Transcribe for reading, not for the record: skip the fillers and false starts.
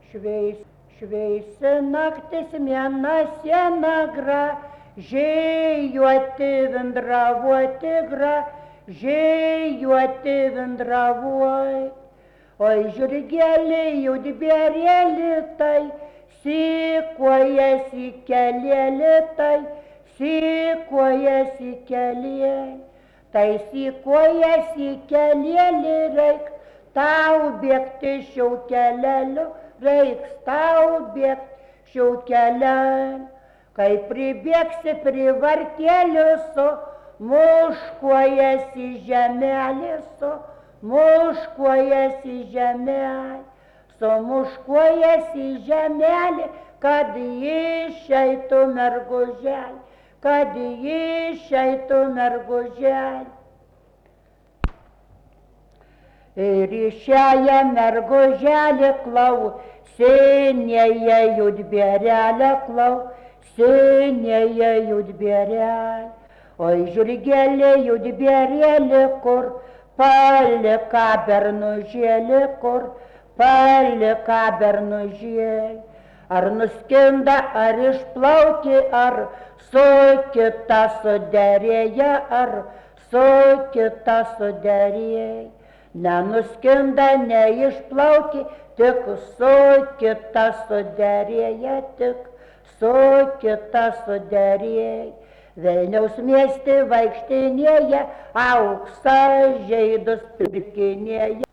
Šveisi naktis mėnesiena gražiai, juoti vindravuoti gražiai vindravuoj. Oi žirgeliai, judbėrėli tai, sikuojasi kelėli tai, sikuojasi kelėli. Tai sikuojasi kelėli, reiks tau bėgti šiaukeleliu, reiks tau bėgti šiaukeleliu. Kai pribėgsi prie vartėlių su, muškuojasi žemelį su, muškuojasi žemelį, sumuškuojasi žemelį, kad išeitų merguželį, kad išeitų merguželį. Ir išėję merguželį klausinėje judbėrelę klausinėje judbėrelę. Oi žirgelė judbėrėlė, kur palika bernužėlį, kur palika bernužėlį. Ar nuskinda, ar išplauki, ar su kita suderėja, ar su kita suderėja. Nenuskinda, neišplauki, tik su kita suderėja, tik su kita suderėja. Vilniaus mieste vaikštinėja, auksą žeidus pirkinėja.